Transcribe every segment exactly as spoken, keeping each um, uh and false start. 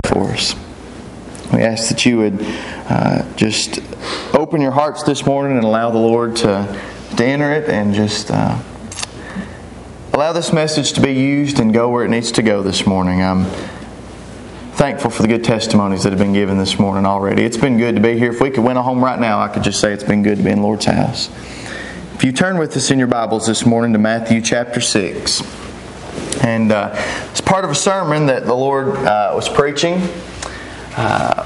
for us. We ask that you would uh, just open your hearts this morning and allow the Lord to, to enter it and just uh, allow this message to be used and go where it needs to go this morning. I'm thankful for the good testimonies that have been given this morning already. It's been good to be here. If we could win a home right now, I could just say it's been good to be in the Lord's house. If you turn with us in your Bibles this morning to Matthew chapter six. And uh, it's part of a sermon that the Lord uh, was preaching. Uh,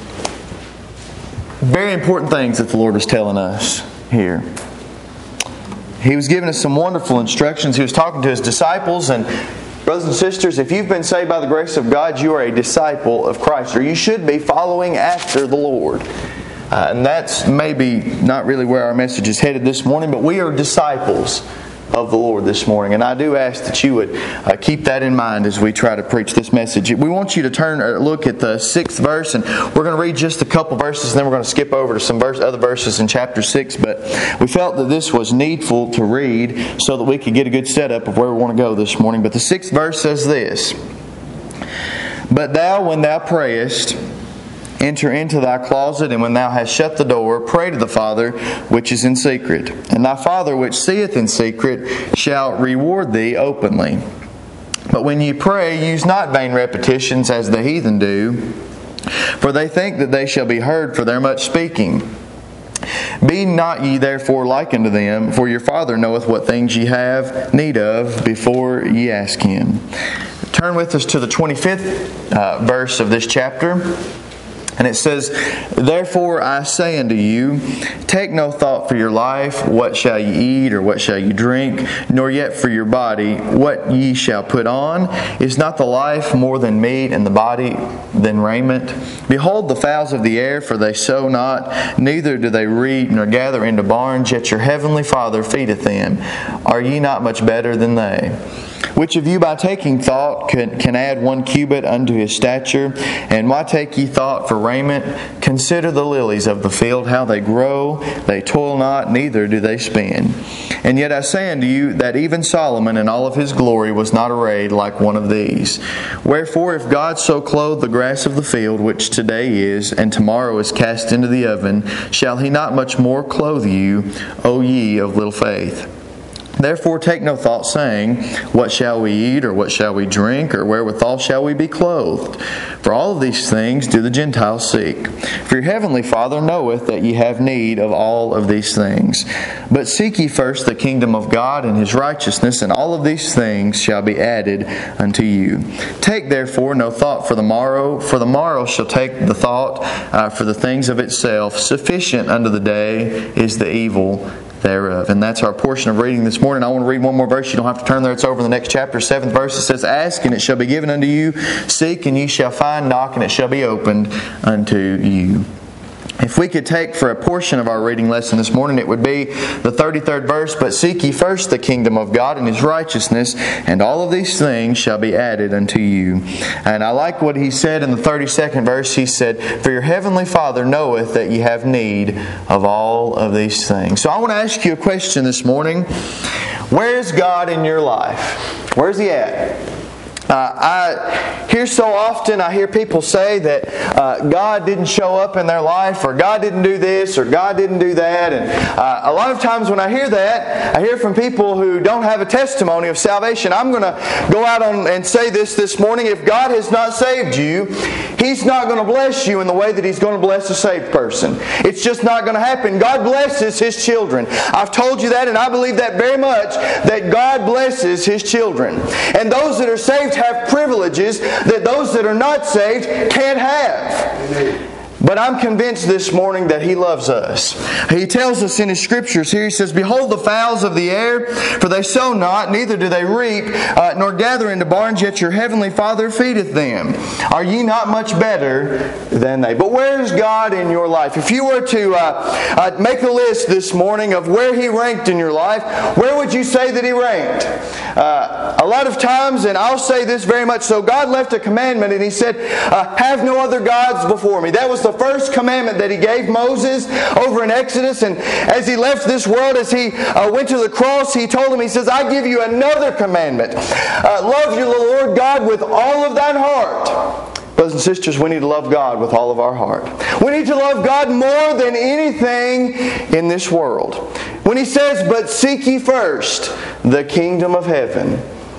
very important things that the Lord was telling us here. He was giving us some wonderful instructions. He was talking to His disciples. And brothers and sisters, if you've been saved by the grace of God, you are a disciple of Christ, or you should be following after the Lord. Uh, and that's maybe not really where our message is headed this morning, but we are disciples of the Lord this morning. And I do ask that you would uh, keep that in mind as we try to preach this message. We want you to turn or look at the sixth verse, and we're going to read just a couple verses, and then we're going to skip over to some verse, other verses in chapter six. But we felt that this was needful to read so that we could get a good setup of where we want to go this morning. But the sixth verse says this: "But thou, when thou prayest, enter into thy closet, and when thou hast shut the door, pray to the Father which is in secret. And thy Father which seeth in secret shall reward thee openly. But when ye pray, use not vain repetitions as the heathen do, for they think that they shall be heard for their much speaking. Be not ye therefore like unto them, for your Father knoweth what things ye have need of before ye ask Him." Turn with us to the twenty-fifth uh, verse of this chapter. And it says, "Therefore I say unto you, take no thought for your life, what shall ye eat, or what shall ye drink, nor yet for your body, what ye shall put on. Is not the life more than meat, and the body than raiment? Behold the fowls of the air, for they sow not, neither do they reap, nor gather into barns, yet your heavenly Father feedeth them. Are ye not much better than they? Which of you by taking thought can, can add one cubit unto his stature? And why take ye thought for raiment? Consider the lilies of the field, how they grow. They toil not, neither do they spin. And yet I say unto you that even Solomon in all of his glory was not arrayed like one of these. Wherefore if God so clothe the grass of the field, which today is, and tomorrow is cast into the oven, shall He not much more clothe you, O ye of little faith? Therefore take no thought, saying, what shall we eat, or what shall we drink, or wherewithal shall we be clothed? For all of these things do the Gentiles seek. For your heavenly Father knoweth that ye have need of all of these things. But seek ye first the kingdom of God and His righteousness, and all of these things shall be added unto you. Take therefore no thought for the morrow, for the morrow shall take the thought uh, for the things of itself. Sufficient unto the day is the evil thereof." And that's our portion of reading this morning. I want to read one more verse. You don't have to turn there. It's over in the next chapter, seventh verse. It says, "Ask, and it shall be given unto you. Seek, and ye shall find. Knock, and it shall be opened unto you." If we could take for a portion of our reading lesson this morning, it would be the thirty-third verse. "But seek ye first the kingdom of God and His righteousness, and all of these things shall be added unto you." And I like what he said in the thirty-second verse. He said, "For your heavenly Father knoweth that ye have need of all of these things." So I want to ask you a question this morning. Where is God in your life? Where's He at? Uh, I hear so often, I hear people say that uh, God didn't show up in their life, or God didn't do this, or God didn't do that. And uh, a lot of times when I hear that, I hear from people who don't have a testimony of salvation. I'm going to go out on and say this this morning. If God has not saved you, He's not going to bless you in the way that He's going to bless a saved person. It's just not going to happen. God blesses His children. I've told you that, and I believe that very much, that God blesses His children. And those that are saved have privileges that those that are not saved can't have. But I'm convinced this morning that He loves us. He tells us in His Scriptures here, He says, "Behold the fowls of the air, for they sow not, neither do they reap, uh, nor gather into barns, yet your heavenly Father feedeth them. Are ye not much better than they?" But where is God in your life? If you were to uh, uh, make a list this morning of where He ranked in your life, where would you say that He ranked? Uh, a lot of times, and I'll say this very much so, God left a commandment and He said, uh, "Have no other gods before me." That was the first commandment that He gave Moses over in Exodus. And as he left this world, as he uh, went to the cross, He told him, He says, "I give you another commandment. Uh, love you, the Lord God, with all of thine heart." Brothers and sisters, we need to love God with all of our heart. We need to love God more than anything in this world. When He says, "But seek ye first the kingdom of heaven,"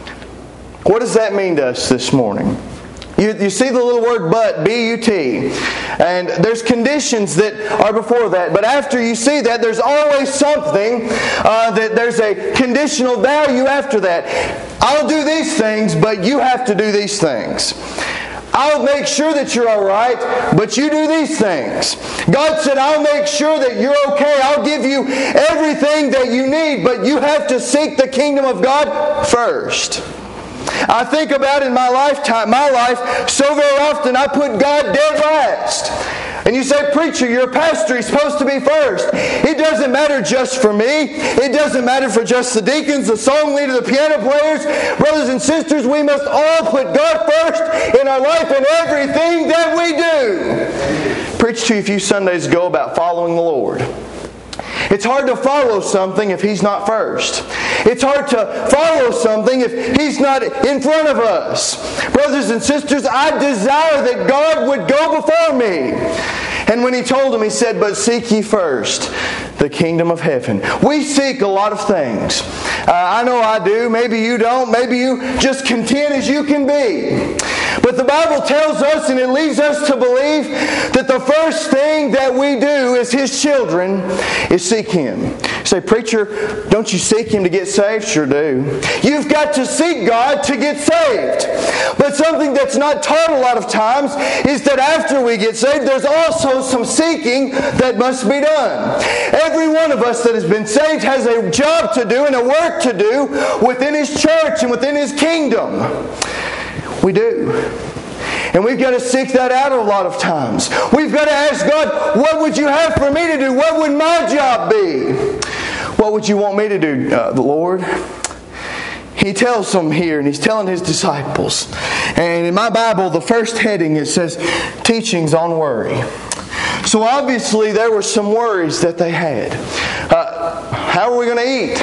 what does that mean to us this morning? You, you see the little word "but," B U T. And there's conditions that are before that. But after you see that, there's always something uh, that there's a conditional value after that. I'll do these things, but you have to do these things. I'll make sure that you're all right, but you do these things. God said, I'll make sure that you're okay. I'll give you everything that you need, but you have to seek the kingdom of God first. I think about in my lifetime, my life, so very often I put God dead last. And you say, "Preacher, you're a pastor, He's supposed to be first." It doesn't matter just for me. It doesn't matter for just the deacons, the song leader, the piano players. Brothers and sisters, we must all put God first in our life and everything that we do. Preached to you a few Sundays ago about following the Lord. It's hard to follow something if He's not first. It's hard to follow something if He's not in front of us. Brothers and sisters, I desire that God would go before me. And when He told him, He said, "But seek ye first the kingdom of heaven." We seek a lot of things. Uh, I know I do. Maybe you don't. Maybe you just content as you can be. But the Bible tells us, and it leads us to believe, that the first thing that we do as His children is seek Him. You say, "Preacher, don't you seek Him to get saved?" Sure do. You've got to seek God to get saved. But something that's not taught a lot of times is that after we get saved, there's also some seeking that must be done. Every one of us that has been saved has a job to do and a work to do within His church and within His kingdom. We do. And we've got to seek that out a lot of times. We've got to ask God, what would you have for me to do? What would my job be? What would you want me to do, uh, the Lord? He tells them here, and He's telling His disciples. And in my Bible, the first heading, it says, "Teachings on Worry." So obviously there were some worries that they had. Uh, how are we going to eat?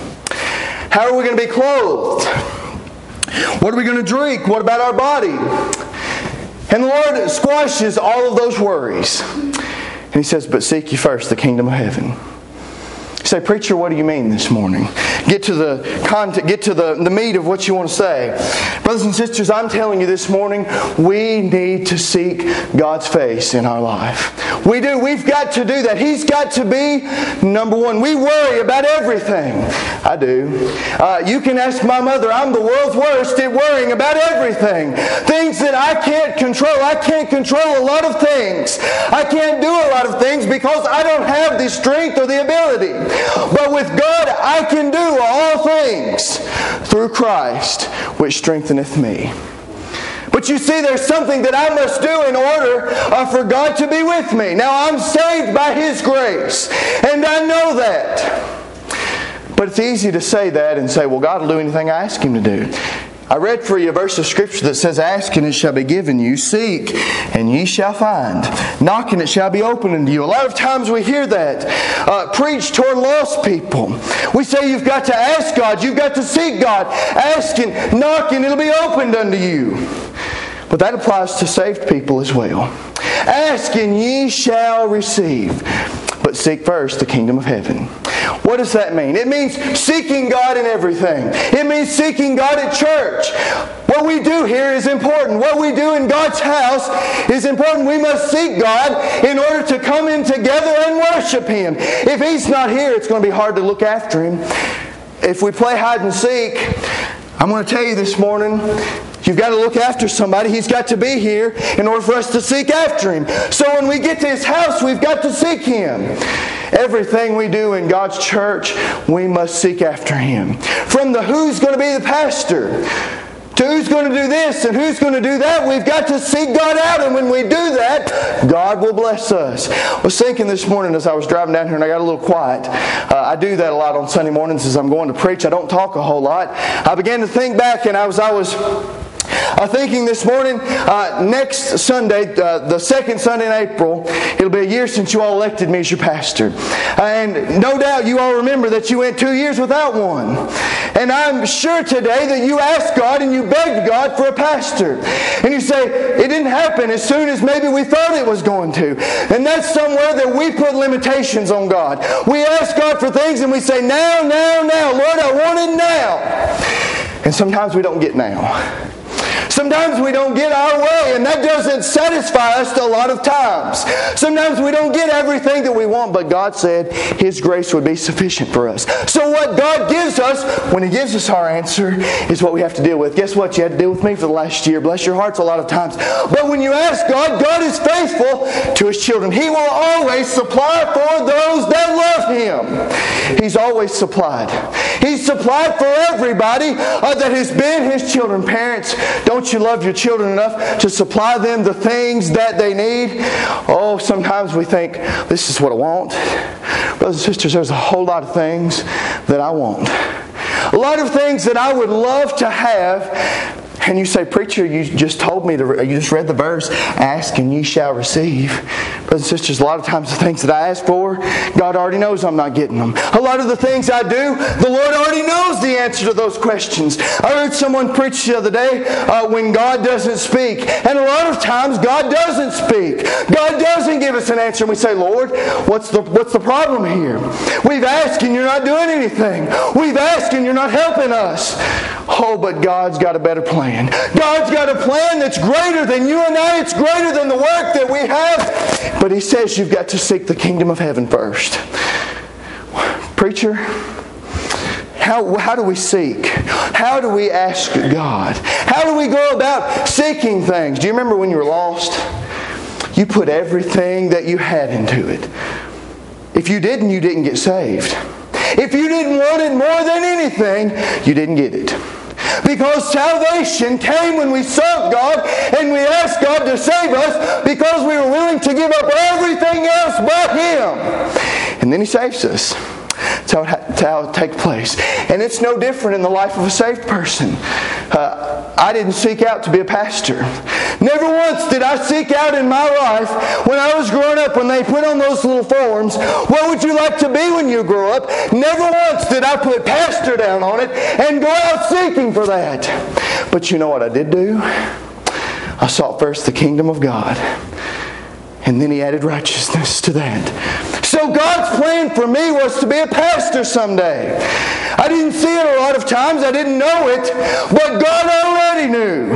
How are we going to be clothed? What are we going to drink? What about our body? And the Lord squashes all of those worries. And He says, "But seek ye first the kingdom of heaven." You say, "Preacher, what do you mean this morning?" Get to the content, get to the, the meat of what you want to say. Brothers and sisters, I'm telling you this morning, we need to seek God's face in our life. We do. We've got to do that. He's got to be number one. We worry about everything. I do. Uh, you can ask my mother. I'm the world's worst at worrying about everything. Things that I can't control. I can't control a lot of things. I can't do a lot of things because I don't have the strength or the ability. But with God, I can do all things through Christ, which strengtheneth me. But you see, there's something that I must do in order uh, for God to be with me. Now, I'm saved by His grace, and I know that. But it's easy to say that and say, "Well, God will do anything I ask Him to do." I read for you a verse of Scripture that says, "Ask and it shall be given you. Seek and ye shall find. Knock and it shall be opened unto you." A lot of times we hear that uh, preached toward lost people. We say you've got to ask God. You've got to seek God. Ask and knock and it'll be opened unto you. But that applies to saved people as well. Ask and ye shall receive. But seek first the kingdom of heaven. What does that mean? It means seeking God in everything. It means seeking God at church. What we do here is important. What we do in God's house is important. We must seek God in order to come in together and worship Him. If He's not here, it's going to be hard to look after Him. If we play hide and seek, I'm going to tell you this morning, you've got to look after somebody. He's got to be here in order for us to seek after Him. So when we get to His house, we've got to seek Him. Everything we do in God's church, we must seek after Him. From the who's going to be the pastor to who's going to do this and who's going to do that, we've got to seek God out. And when we do that, God will bless us. I was thinking this morning as I was driving down here and I got a little quiet. Uh, I do that a lot on Sunday mornings as I'm going to preach. I don't talk a whole lot. I began to think back and I was I was Uh, thinking this morning, uh, next Sunday, uh, the second Sunday in April, it'll be a year since you all elected me as your pastor. Uh, and no doubt you all remember that you went two years without one. And I'm sure today that you asked God and you begged God for a pastor. And you say, it didn't happen as soon as maybe we thought it was going to. And that's somewhere that we put limitations on God. We ask God for things and we say, now, now, now, Lord, I want it now. And sometimes we don't get now. Sometimes we don't get our way, and that doesn't satisfy us a lot of times. Sometimes we don't get everything that we want, but God said His grace would be sufficient for us. So what God gives us, when He gives us our answer, is what we have to deal with. Guess what? You had to deal with me for the last year. Bless your hearts a lot of times. But when you ask God, God is faithful to His children. He will always supply for those that love Him. He's always supplied. He's supplied for everybody uh, that has been His children. Parents, don't you love your children enough to supply them the things that they need? Oh, sometimes we think, this is what I want. Brothers and sisters, there's a whole lot of things that I want. A lot of things that I would love to have. And you say, preacher, you just told me, to, you just read the verse, ask and ye shall receive. Brothers and sisters, a lot of times the things that I ask for, God already knows I'm not getting them. A lot of the things I do, the Lord already knows the answer to those questions. I heard someone preach the other day, uh, when God doesn't speak. And a lot of times God doesn't speak. God doesn't give us an answer. And we say, Lord, what's the, what's the problem here? We've asked and you're not doing anything. We've asked and you're not helping us. Oh, but God's got a better plan. God's got a plan that's greater than you and I. It's greater than the work that we have. But He says you've got to seek the kingdom of heaven first. Preacher, how, how do we seek? How do we ask God? How do we go about seeking things? Do you remember when you were lost? You put everything that you had into it. If you didn't, you didn't get saved. If you didn't want it more than anything, you didn't get it. Because salvation came when we sought God and we asked God to save us because we were willing to give up everything else but Him. And then He saves us. That's how, it, that's how it takes place. And it's no different in the life of a saved person. Uh, I didn't seek out to be a pastor. Never once did I seek out in my life when I was growing up, when they put on those little forms, what would you like to be when you grow up? Never once did I put pastor down on it and go out seeking for that. But you know what I did do? I sought first the kingdom of God. And then He added righteousness to that. So God's plan for me was to be a pastor someday. I didn't see it a lot of times. I didn't know it. But God already knew.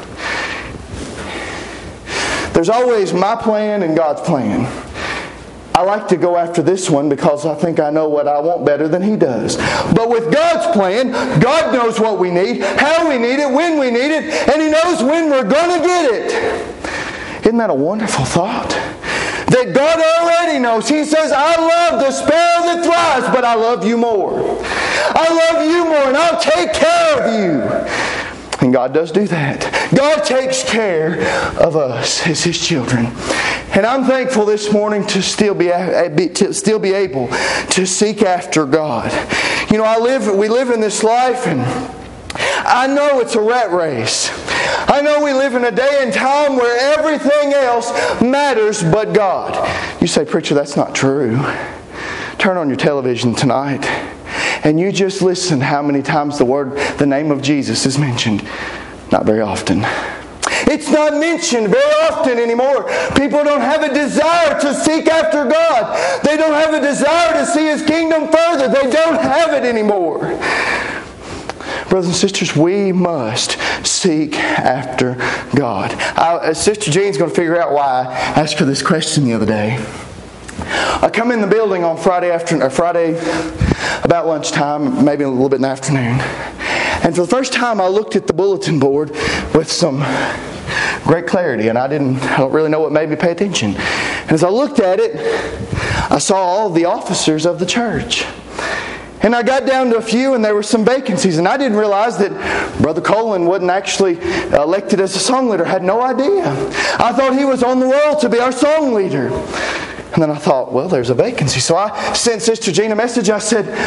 There's always my plan and God's plan. I like to go after this one because I think I know what I want better than He does. But with God's plan, God knows what we need, how we need it, when we need it, and He knows when we're going to get it. Isn't that a wonderful thought? That God already knows. He says, I love the sparrow that flies, but I love you more. I love you more, and I'll take care of you. And God does do that. God takes care of us as His children. And I'm thankful this morning to still be, to still be able to seek after God. You know, I live. we live in this life, and I know it's a rat race. I know we live in a day and time where everything else matters but God. You say, preacher, that's not true. Turn on your television tonight and you just listen how many times the word, the name of Jesus is mentioned. Not very often. It's not mentioned very often anymore. People don't have a desire to seek after God. They don't have a desire to see His kingdom further. They don't have it anymore. Brothers and sisters, we must seek after God. I, Sister Jean's going to figure out why I asked her this question the other day. I come in the building on Friday afternoon, or Friday about lunchtime, maybe a little bit in the afternoon. And for the first time, I looked at the bulletin board with some great clarity, and I didn't, I don't really know what made me pay attention. And as I looked at it, I saw all the officers of the church. And I got down to a few, and there were some vacancies. And I didn't realize that Brother Colin wasn't actually elected as a song leader. I had no idea. I thought he was on the roll to be our song leader. And then I thought, well, there's a vacancy. So I sent Sister Jean a message. I said,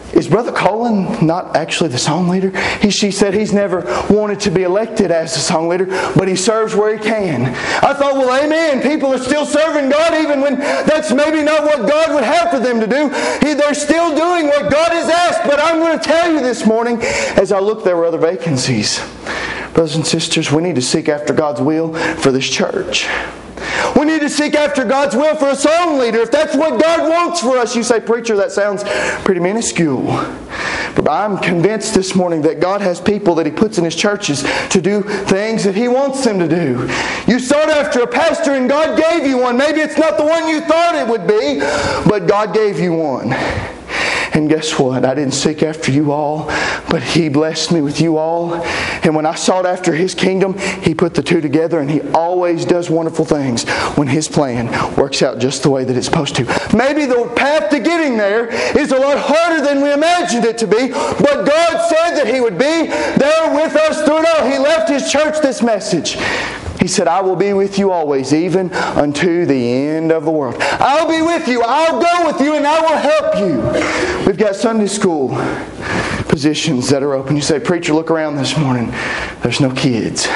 is Brother Colin not actually the song leader? He, she said he's never wanted to be elected as the song leader, but he serves where he can. I thought, well, amen. People are still serving God even when that's maybe not what God would have for them to do. He, they're still doing what God has asked. But I'm going to tell you this morning, as I looked, there were other vacancies. Brothers and sisters, we need to seek after God's will for this church. We need to seek after God's will for a song leader. If that's what God wants for us, you say, preacher, that sounds pretty minuscule. But I'm convinced this morning that God has people that He puts in His churches to do things that He wants them to do. You sought after a pastor and God gave you one. Maybe it's not the one you thought it would be, but God gave you one. And guess what? I didn't seek after you all, but He blessed me with you all. And when I sought after His kingdom, He put the two together, and He always does wonderful things when His plan works out just the way that it's supposed to. Maybe the path to getting there is a lot harder than we imagined it to be, but God said that He would be there with us through it all. He left His church this message. He said, I will be with you always, even unto the end of the world. I'll be with you. I'll go with you, and I will help you. We've got Sunday school positions that are open. You say, preacher, look around this morning. There's no kids.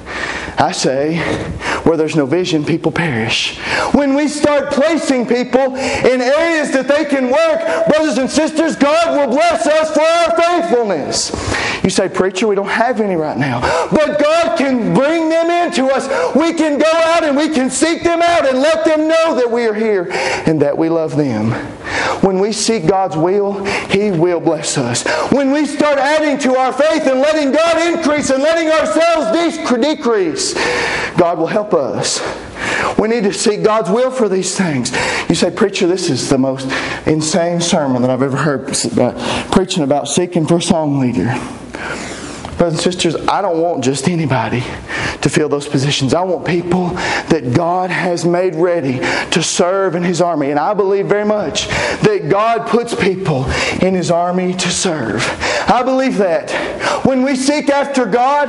I say, where there's no vision, people perish. When we start placing people in areas that they can work, brothers and sisters, God will bless us for our faithfulness. You say, preacher, we don't have any right now. But God can bring them into us. We can go out and we can seek them out and let them know that we are here and that we love them. When we seek God's will, He will bless us. When we start adding to our faith and letting God increase and letting ourselves decrease, God will help us. We need to seek God's will for these things. You say, preacher, this is the most insane sermon that I've ever heard, uh, preaching about seeking for a song leader. Brothers and sisters, I don't want just anybody to fill those positions. I want people that God has made ready to serve in His army. And I believe very much that God puts people in His army to serve. I believe that. When we seek after God,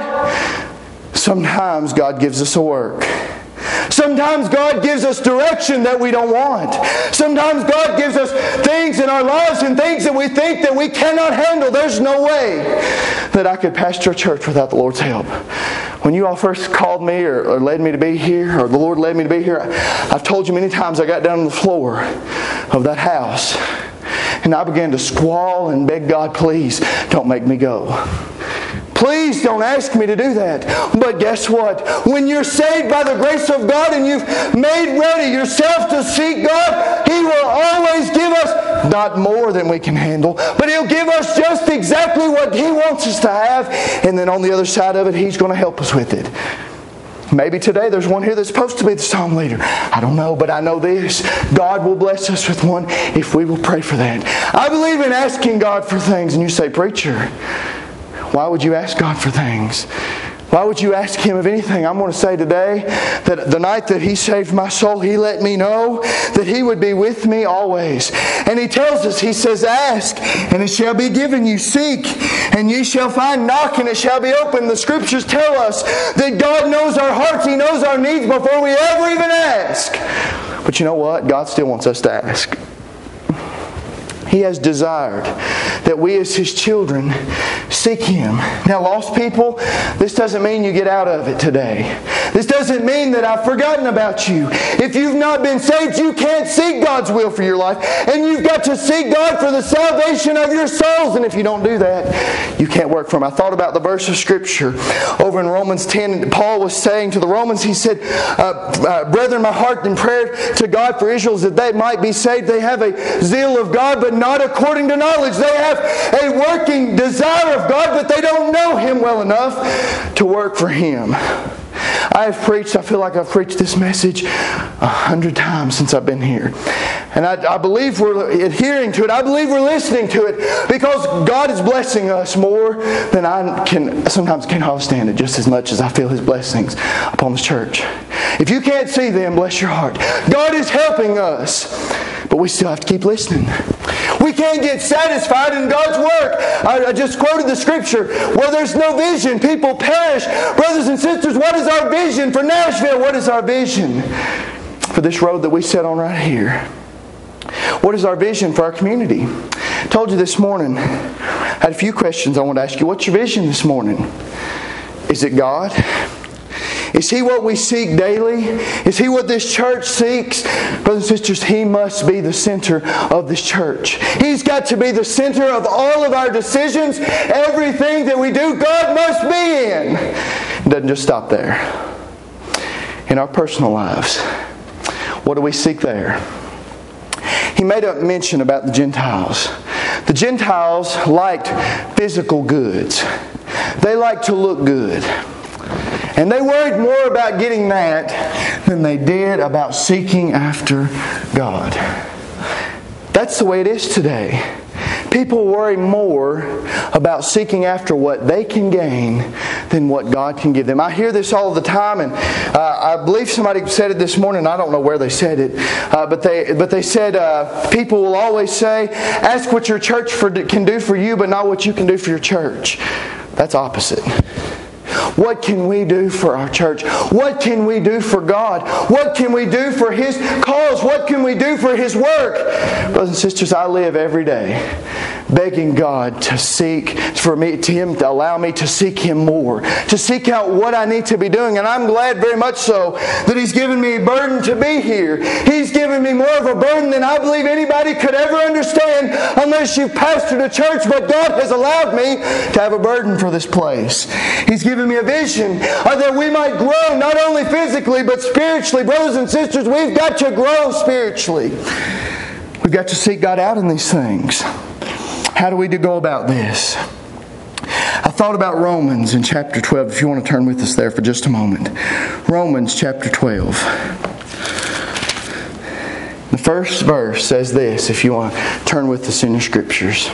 sometimes God gives us a work. Sometimes God gives us direction that we don't want. Sometimes God gives us things in our lives and things that we think that we cannot handle. There's no way that I could pastor a church without the Lord's help. When you all first called me or, or led me to be here, or the Lord led me to be here, I've told you many times I got down on the floor of that house and I began to squall and beg God, please don't make me go. Please don't ask me to do that. But guess what? When you're saved by the grace of God and you've made ready yourself to seek God, He will always give us not more than we can handle, but He'll give us just exactly what He wants us to have. And then on the other side of it, He's going to help us with it. Maybe today there's one here that's supposed to be the psalm leader. I don't know, but I know this. God will bless us with one if we will pray for that. I believe in asking God for things. And you say, preacher, why would you ask God for things? Why would you ask Him of anything? I'm going to say today that the night that He saved my soul, He let me know that He would be with me always. And He tells us, He says, ask, and it shall be given you. Seek, and ye shall find. Knock, and it shall be opened. The Scriptures tell us that God knows our hearts. He knows our needs before we ever even ask. But you know what? God still wants us to ask. He has desired that we as His children seek Him. Now, lost people, this doesn't mean you get out of it today. This doesn't mean that I've forgotten about you. If you've not been saved, you can't seek God's will for your life. And you've got to seek God for the salvation of your souls. And if you don't do that, you can't work for Him. I thought about the verse of Scripture over in Romans ten. Paul was saying to the Romans, he said, uh, uh, Brethren, my heart and prayer to God for Israel is that they might be saved. They have a zeal of God, but not according to knowledge. They have a working desire of God, but they don't know Him well enough to work for Him. I have preached, I feel like I've preached this message a hundred times since I've been here. And I, I believe we're adhering to it. I believe we're listening to it because God is blessing us more than I can sometimes can understand it, just as much as I feel His blessings upon this church. If you can't see them, bless your heart. God is helping us, but we still have to keep listening. We can't get satisfied in God's work. I, I just quoted the Scripture. Where there's no vision, people perish. Brothers and sisters, what is our vision for Nashville? What is our vision for this road that we sit on right here? What is our vision for our community? told you this morning, I had a few questions I want to ask you. What's your vision this morning? Is it God? Is He what we seek daily? Is He what this church seeks? Brothers and sisters, He must be the center of this church. He's got to be the center of all of our decisions. Everything that we do, God must be in. It doesn't just stop there. In our personal lives, what do we seek there? He made a mention about the Gentiles. The Gentiles liked physical goods. They liked to look good. And they worried more about getting that than they did about seeking after God. That's the way it is today. People worry more about seeking after what they can gain than what God can give them. I hear this all the time, and uh, I believe somebody said it this morning. I don't know where they said it, uh, but they but they said uh, people will always say, "Ask what your church for, can do for you, but not what you can do for your church." That's opposite. What can we do for our church? What can we do for God? What can we do for His cause? What can we do for His work? Brothers and sisters, I live every day begging God to seek for me, to Him to allow me to seek Him more, to seek out what I need to be doing. And I'm glad very much so that He's given me a burden to be here. He's given me more of a burden than I believe anybody could ever understand unless you've pastored a church. But God has allowed me to have a burden for this place. He's given me a vision that we might grow not only physically but spiritually. Brothers and sisters, we've got to grow spiritually. We've got to seek God out in these things. How do we do go about this? I thought about Romans in chapter twelve, if you want to turn with us there for just a moment. Romans chapter twelve. The first verse says this, if you want to turn with us in your scriptures.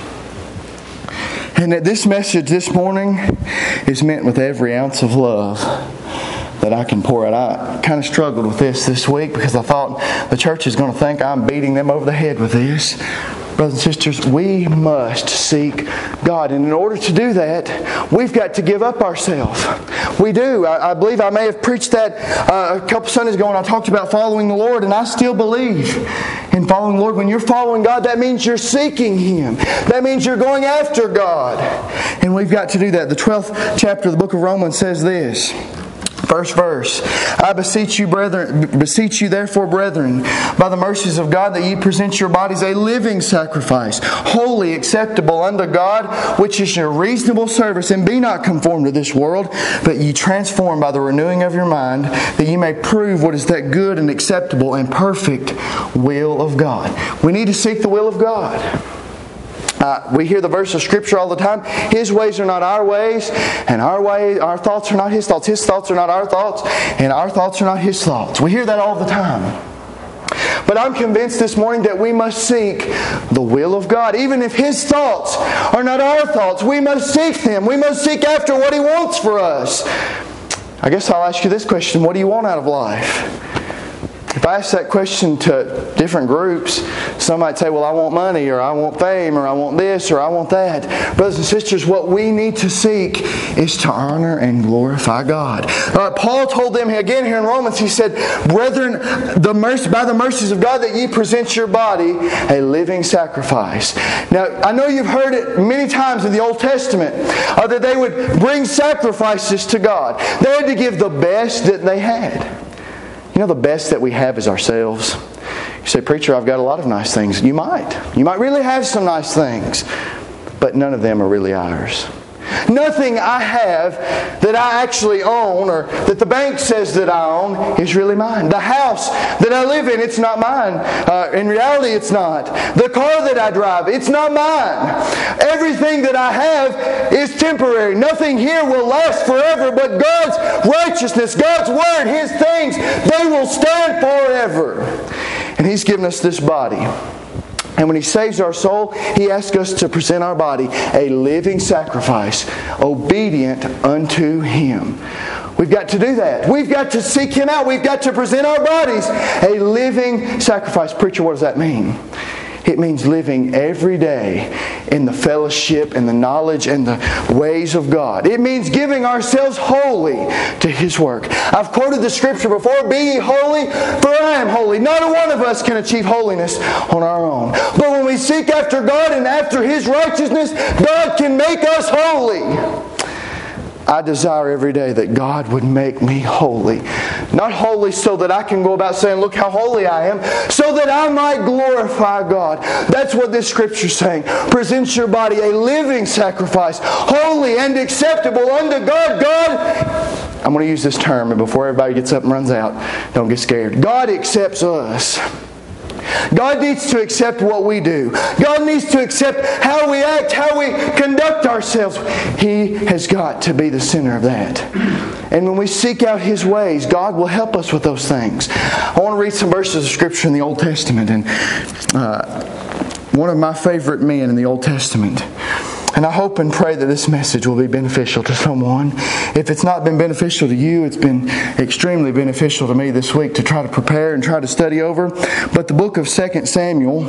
And that this message this morning is meant with every ounce of love that I can pour out. I kind of struggled with this this week because I thought the church is going to think I'm beating them over the head with this. Brothers and sisters, we must seek God. And in order to do that, we've got to give up ourselves. We do. I, I believe I may have preached that uh, a couple Sundays ago when I talked about following the Lord, and I still believe in following the Lord. When you're following God, that means you're seeking Him. That means you're going after God. And we've got to do that. The twelfth chapter of the book of Romans says this. First verse, I beseech you, brethren, beseech you therefore, brethren, by the mercies of God, that ye present your bodies a living sacrifice, holy, acceptable unto God, which is your reasonable service. And be not conformed to this world, but ye transformed by the renewing of your mind, that ye may prove what is that good and acceptable and perfect will of God. We need to seek the will of God. Uh, we hear the verse of Scripture all the time. His ways are not our ways, and our way, our thoughts are not His thoughts. His thoughts are not our thoughts, and our thoughts are not His thoughts. We hear that all the time. But I'm convinced this morning that we must seek the will of God. Even if His thoughts are not our thoughts, we must seek them. We must seek after what He wants for us. I guess I'll ask you this question. What do you want out of life? If I ask that question to different groups, some might say, well, I want money, or I want fame, or I want this, or I want that. Brothers and sisters, what we need to seek is to honor and glorify God. Uh, Paul told them again here in Romans, he said, brethren, the mercy, by the mercies of God, that ye present your body a living sacrifice. Now, I know you've heard it many times in the Old Testament, uh, that they would bring sacrifices to God. They had to give the best that they had. You know, the best that we have is ourselves. You say, preacher, I've got a lot of nice things. You might. You might really have some nice things. But none of them are really ours. Nothing I have that I actually own, or that the bank says that I own, is really mine. The house that I live in, it's not mine. Uh, in reality, it's not. The car that I drive, it's not mine. Everything that I have is temporary. Nothing here will last forever, but God's righteousness, God's Word, His things, they will stand forever. And He's given us this body. And when He saves our soul, He asks us to present our body a living sacrifice, obedient unto Him. We've got to do that. We've got to seek Him out. We've got to present our bodies a living sacrifice. Preacher, what does that mean? It means living every day in the fellowship and the knowledge and the ways of God. It means giving ourselves wholly to His work. I've quoted the scripture before, "Be ye holy, for I am holy." Not a one of us can achieve holiness on our own. But when we seek after God and after His righteousness, God can make us holy. I desire every day that God would make me holy. Not holy so that I can go about saying, "Look how holy I am," so that I might glorify God. That's what this scripture is saying. Present your body a living sacrifice, holy and acceptable unto God. God, I'm going to use this term, and before everybody gets up and runs out, don't get scared. God accepts us. God needs to accept what we do. God needs to accept how we act, how we conduct ourselves. He has got to be the center of that. And when we seek out His ways, God will help us with those things. I want to read some verses of Scripture in the Old Testament. And uh, one of my favorite men in the Old Testament. And I hope and pray that this message will be beneficial to someone. If it's not been beneficial to you, it's been extremely beneficial to me this week to try to prepare and try to study over. But the book of Second Samuel,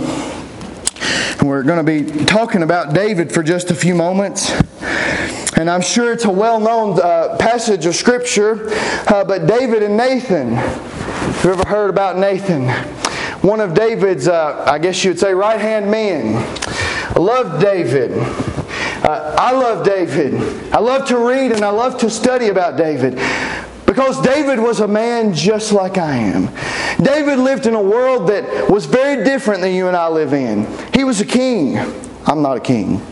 and we're going to be talking about David for just a few moments. And I'm sure it's a well-known uh, passage of Scripture, uh, but David and Nathan. Have you ever heard about Nathan? One of David's, uh, I guess you would say, right-hand men. I love David. Uh, I love David. I love to read and I love to study about David. Because David was a man just like I am. David lived in a world that was very different than you and I live in. He was a king. I'm not a king.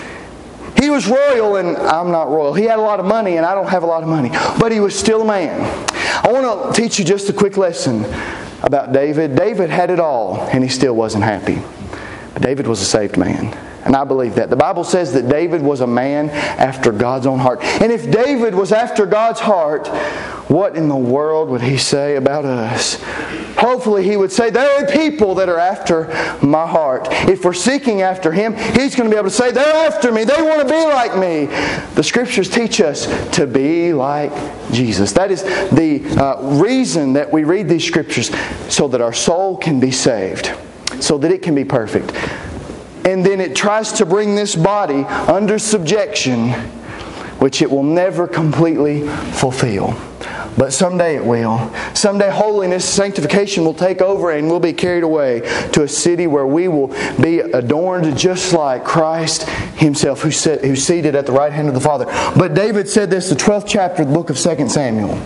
He was royal and I'm not royal. He had a lot of money and I don't have a lot of money. But he was still a man. I want to teach you just a quick lesson about David. David had it all and he still wasn't happy. But David was a saved man. And I believe that. The Bible says that David was a man after God's own heart. And if David was after God's heart, what in the world would he say about us? Hopefully he would say, there are people that are after my heart. If we're seeking after Him, He's going to be able to say, they're after me. They want to be like me. The Scriptures teach us to be like Jesus. That is the uh, reason that we read these Scriptures, so that our soul can be saved. So that it can be perfect. And then it tries to bring this body under subjection, which it will never completely fulfill. But someday it will. Someday holiness, sanctification will take over and we'll be carried away to a city where we will be adorned just like Christ Himself, who's seated at the right hand of the Father. But David said this, the twelfth chapter of the book of Second Samuel.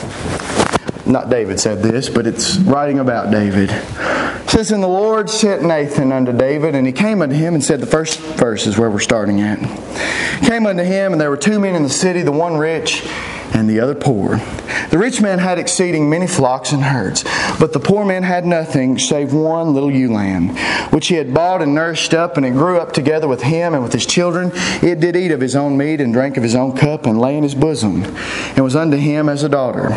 Not David said this, but it's writing about David. It says, "And the Lord sent Nathan unto David, and he came unto him," and said, the first verse is where we're starting at. "Came unto him, and there were two men in the city, the one rich and the other poor. The rich man had exceeding many flocks and herds, but the poor man had nothing save one little ewe lamb, which he had bought and nourished up, and it grew up together with him and with his children. It did eat of his own meat, and drank of his own cup, and lay in his bosom, and was unto him as a daughter.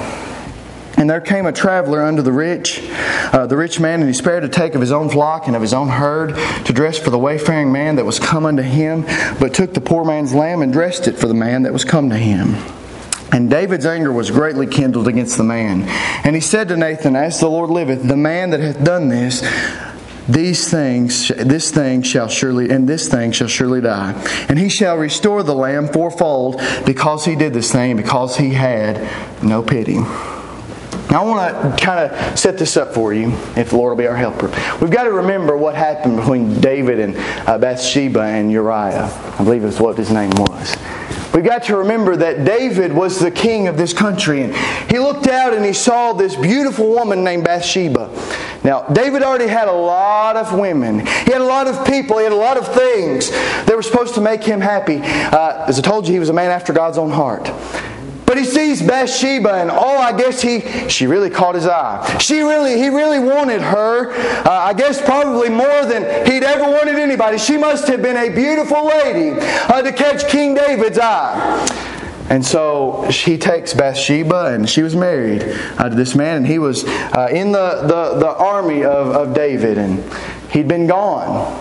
And there came a traveler unto the rich, uh, the rich man, and he spared to take of his own flock and of his own herd, to dress for the wayfaring man that was come unto him, but took the poor man's lamb and dressed it for the man that was come to him. And David's anger was greatly kindled against the man. And he said to Nathan, As the Lord liveth, the man that hath done this, these things, this thing shall surely, and this thing shall surely die. And he shall restore the lamb fourfold, because he did this thing, because he had no pity." Now I want to kind of set this up for you, if the Lord will be our helper. We've got to remember what happened between David and uh, Bathsheba and Uriah. I believe that's what his name was. We've got to remember that David was the king of this country. And he looked out and he saw this beautiful woman named Bathsheba. Now, David already had a lot of women. He had a lot of people. He had a lot of things that were supposed to make him happy. Uh, as I told you, he was a man after God's own heart. But he sees Bathsheba, and oh, I guess he she really caught his eye. She really, he really wanted her. Uh, I guess probably more than he'd ever wanted anybody. She must have been a beautiful lady uh, to catch King David's eye. And so he takes Bathsheba, and she was married uh, to this man, and he was uh, in the, the, the army of, of David, and he'd been gone.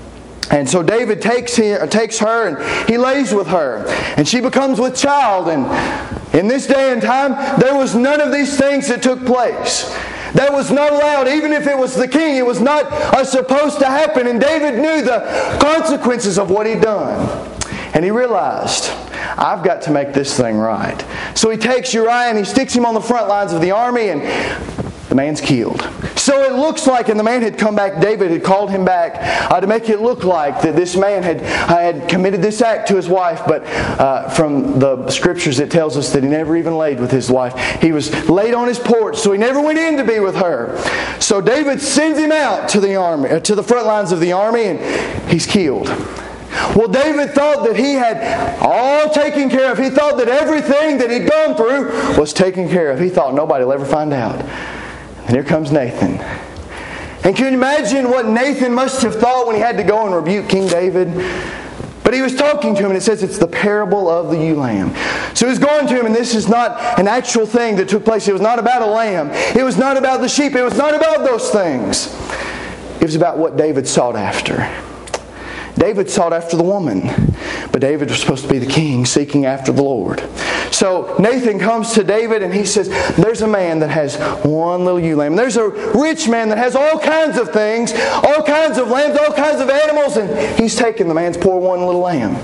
And so David takes her, takes her and he lays with her. And she becomes with child. And in this day and time, there was none of these things that took place. That was not allowed. Even if it was the king, it was not uh, supposed to happen. And David knew the consequences of what he'd done. And he realized, I've got to make this thing right. So he takes Uriah and he sticks him on the front lines of the army, and the man's killed. So it looks like, and the man had come back, David had called him back uh, to make it look like that this man had, had committed this act to his wife. But uh, from the scriptures it tells us that he never even laid with his wife. He was laid on his porch, so he never went in to be with her. So David sends him out to the army, uh, to the front lines of the army, and he's killed. Well, David thought that he had all taken care of. He thought that everything that he'd gone through was taken care of. He thought nobody will ever find out. And here comes Nathan. And can you imagine what Nathan must have thought when he had to go and rebuke King David? But he was talking to him, and it says it's the parable of the ewe lamb. So he's going to him, and this is not an actual thing that took place. It was not about a lamb. It was not about the sheep. It was not about those things. It was about what David sought after. David sought after the woman, but David was supposed to be the king seeking after the Lord. So Nathan comes to David and he says, there's a man that has one little ewe lamb. There's a rich man that has all kinds of things, all kinds of lambs, all kinds of animals, and he's taken the man's poor one little lamb.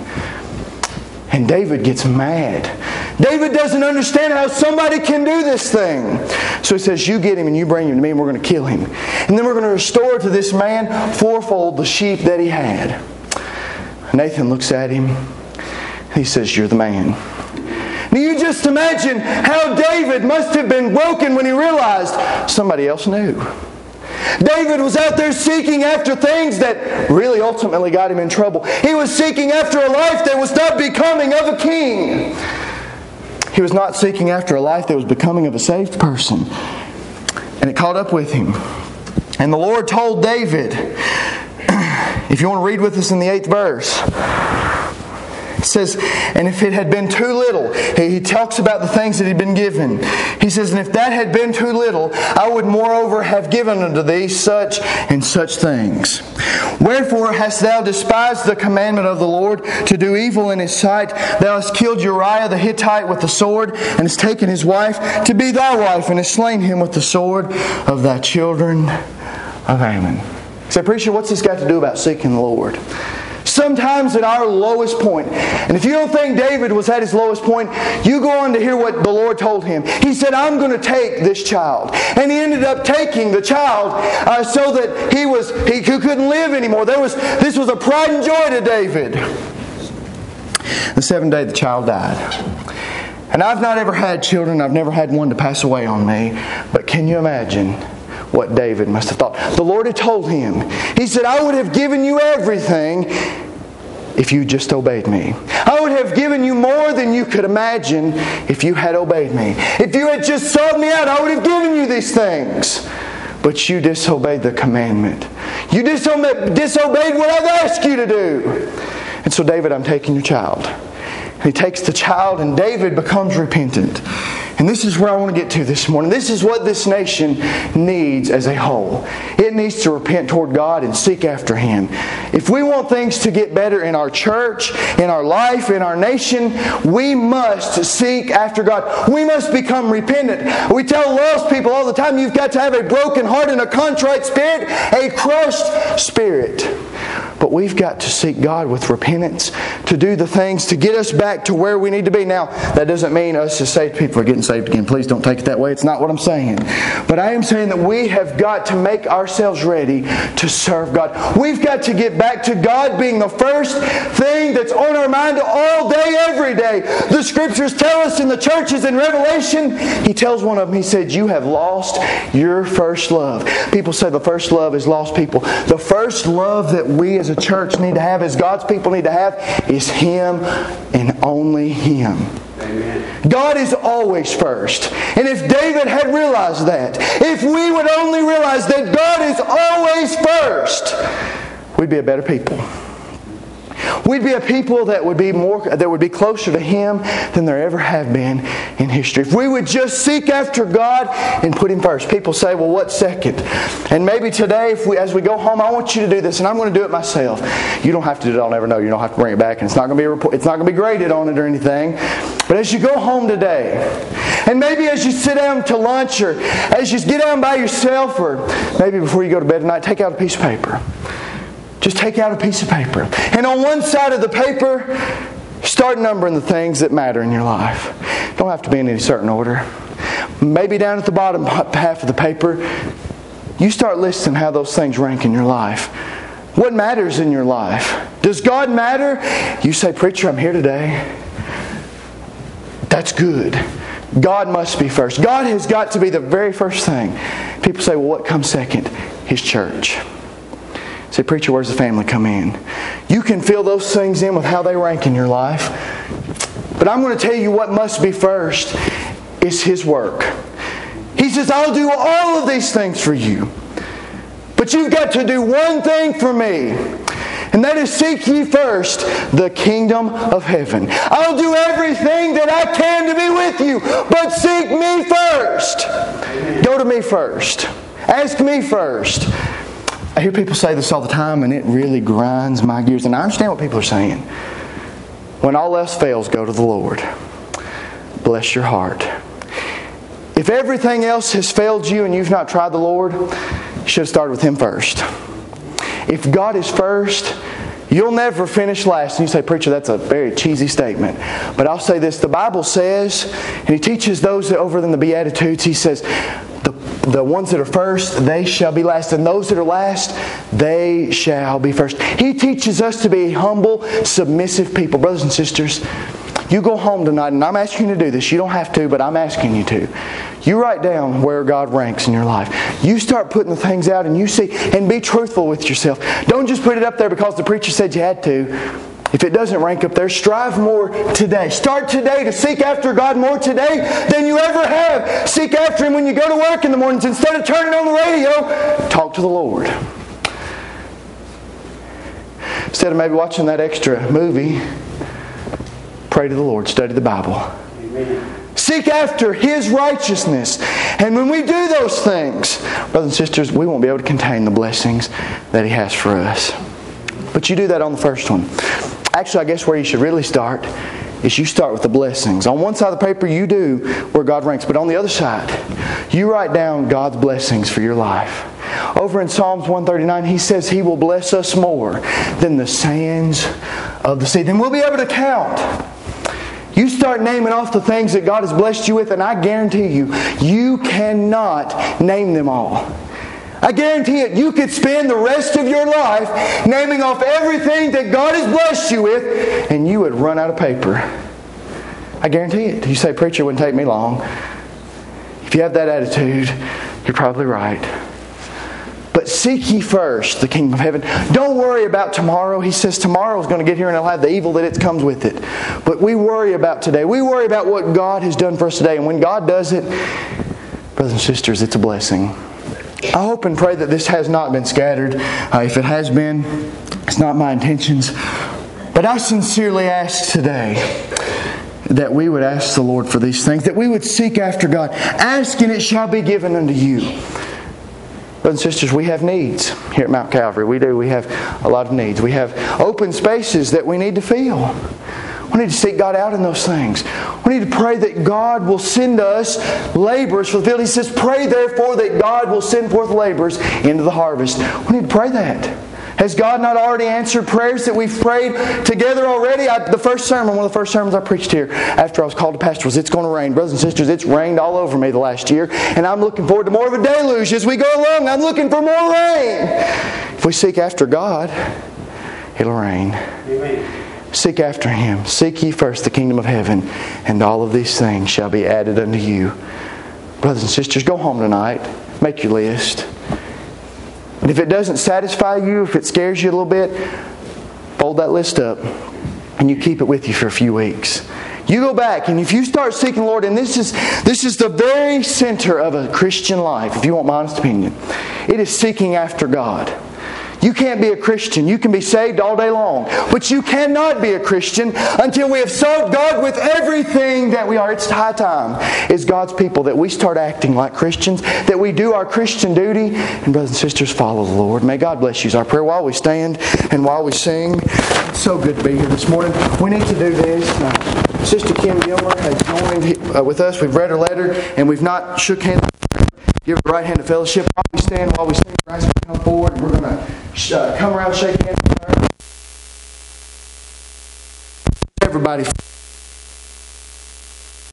And David gets mad. David doesn't understand how somebody can do this thing. So he says, you get him and you bring him to me and we're going to kill him. And then we're going to restore to this man fourfold the sheep that he had. Nathan looks at him and he says, you're the man. Now you just imagine how David must have been broken when he realized somebody else knew. David was out there seeking after things that really ultimately got him in trouble. He was seeking after a life that was not becoming of a king. He was not seeking after a life that was becoming of a saved person. And it caught up with him. And the Lord told David, if you want to read with us in the eighth verse, it says, and if it had been too little, he talks about the things that he'd been given. He says, and if that had been too little, I would moreover have given unto thee such and such things. Wherefore hast thou despised the commandment of the Lord to do evil in his sight? Thou hast killed Uriah the Hittite with the sword, and hast taken his wife to be thy wife, and hast slain him with the sword of thy children of Ammon. Say, preacher, what's this got to do about seeking the Lord? Sometimes at our lowest point, and if you don't think David was at his lowest point, you go on to hear what the Lord told him. He said, I'm going to take this child. And he ended up taking the child uh, so that he was he couldn't live anymore. There was This was a pride and joy to David. The seventh day the child died. And I've not ever had children. I've never had one to pass away on me. But can you imagine what David must have thought? The Lord had told him. He said, I would have given you everything if you just obeyed me. I would have given you more than you could imagine if you had obeyed me. If you had just sought me out, I would have given you these things. But you disobeyed the commandment. You disobeyed, disobeyed what I've asked you to do. And so, David, I'm taking your child. And he takes the child, and David becomes repentant. And this is where I want to get to this morning. This is what this nation needs as a whole. It needs to repent toward God and seek after Him. If we want things to get better in our church, in our life, in our nation, we must seek after God. We must become repentant. We tell lost people all the time, you've got to have a broken heart and a contrite spirit, a crushed spirit. But we've got to seek God with repentance to do the things to get us back to where we need to be. Now, that doesn't mean us as saved people are getting saved again. Please don't take it that way. It's not what I'm saying. But I am saying that we have got to make ourselves ready to serve God. We've got to get back to God being the first thing that's on our mind all day, every day. The Scriptures tell us in the churches in Revelation, He tells one of them, He said, you have lost your first love. People say the first love is lost people. The first love that we as a church need to have, as God's people need to have, is Him and only Him. Amen. God is always first. And if David had realized that, if we would only realize that God is always first, we'd be a better people. We'd be a people that would be more, that would be closer to Him than there ever have been in history. If we would just seek after God and put Him first. People say, well, what's second? And maybe today, if we, as we go home, I want you to do this, and I'm going to do it myself. You don't have to do it. I'll never know. You don't have to bring it back, and it's not going to be a report, it's not going to be graded on it or anything. But as you go home today, And maybe as you sit down to lunch, or as you get down by yourself, or maybe before you go to bed tonight, take out a piece of paper. Just take out a piece of paper. And on one side of the paper, start numbering the things that matter in your life. Don't have to be in any certain order. Maybe down at the bottom half of the paper, you start listing how those things rank in your life. What matters in your life? Does God matter? You say, preacher, I'm here today. That's good. God must be first. God has got to be the very first thing. People say, well, what comes second? His church. Say, preacher, where's the family come in? You can fill those things in with how they rank in your life. But I'm going to tell you what must be first is His work. He says, I'll do all of these things for you. But you've got to do one thing for me. And that is seek ye first the kingdom of heaven. I'll do everything that I can to be with you. But seek me first. Go to me first. Ask me first. I hear people say this all the time, and it really grinds my gears. And I understand what people are saying. When all else fails, go to the Lord. Bless your heart. If everything else has failed you and you've not tried the Lord, you should have started with Him first. If God is first, you'll never finish last. And you say, preacher, that's a very cheesy statement. But I'll say this. The Bible says, and He teaches those that over in the Beatitudes, He says, the, the ones that are first, they shall be last. And those that are last, they shall be first. He teaches us to be humble, submissive people. Brothers and sisters, you go home tonight, and I'm asking you to do this. You don't have to, but I'm asking you to. You write down where God ranks in your life. You start putting the things out, and you see, and be truthful with yourself. Don't just put it up there because the preacher said you had to. If it doesn't rank up there, strive more today. Start today to seek after God more today than you ever have. Seek after Him when you go to work in the mornings. Instead of turning on the radio, talk to the Lord. Instead of maybe watching that extra movie, pray to the Lord. Study the Bible. Amen. Seek after His righteousness. And when we do those things, brothers and sisters, we won't be able to contain the blessings that He has for us. But you do that on the first one. Actually, I guess where you should really start is you start with the blessings. On one side of the paper, you do where God ranks. But on the other side, you write down God's blessings for your life. Over in Psalms one thirty-nine, He says He will bless us more than the sands of the sea. Then we'll be able to count. You start naming off the things that God has blessed you with, and I guarantee you, you cannot name them all. I guarantee it, you could spend the rest of your life naming off everything that God has blessed you with, and you would run out of paper. I guarantee it. You say, preacher, it wouldn't take me long. If you have that attitude, you're probably right. But seek ye first the kingdom of heaven. Don't worry about tomorrow. He says tomorrow is going to get here and it'll have the evil that it comes with it. But we worry about today. We worry about what God has done for us today. And when God does it, brothers and sisters, it's a blessing. I hope and pray that this has not been scattered. Uh, if it has been, it's not my intentions. But I sincerely ask today that we would ask the Lord for these things. That we would seek after God. Ask and it shall be given unto you. Brothers and sisters, we have needs here at Mount Calvary. We do. We have a lot of needs. We have open spaces that we need to fill. We need to seek God out in those things. We need to pray that God will send us laborers for the field. He says, pray therefore that God will send forth laborers into the harvest. We need to pray that. Has God not already answered prayers that we've prayed together already? I, the first sermon, one of the first sermons I preached here after I was called to pastor was, it's going to rain. Brothers and sisters, it's rained all over me the last year. And I'm looking forward to more of a deluge as we go along. I'm looking for more rain. If we seek after God, it'll rain. Amen. Seek after Him. Seek ye first the kingdom of heaven, and all of these things shall be added unto you. Brothers and sisters, go home tonight. Make your list. And if it doesn't satisfy you, if it scares you a little bit, fold that list up and you keep it with you for a few weeks. You go back, and if you start seeking the Lord, and this is this is the very center of a Christian life, if you want my honest opinion, it is seeking after God. You can't be a Christian. You can be saved all day long. But you cannot be a Christian until we have served God with everything that we are. It's high time, as God's people, that we start acting like Christians, that we do our Christian duty, and brothers and sisters, follow the Lord. May God bless you. Is our prayer while we stand and while we sing. It's so good to be here this morning. We need to do this. Uh, Sister Kim Gilmer has joined uh, with us. We've read her letter, and we've not shook hands. Give her the right hand of fellowship. While we stand, while we sing, Christ will come forward, and we're going to uh, come around, shake hands with her. Everybody.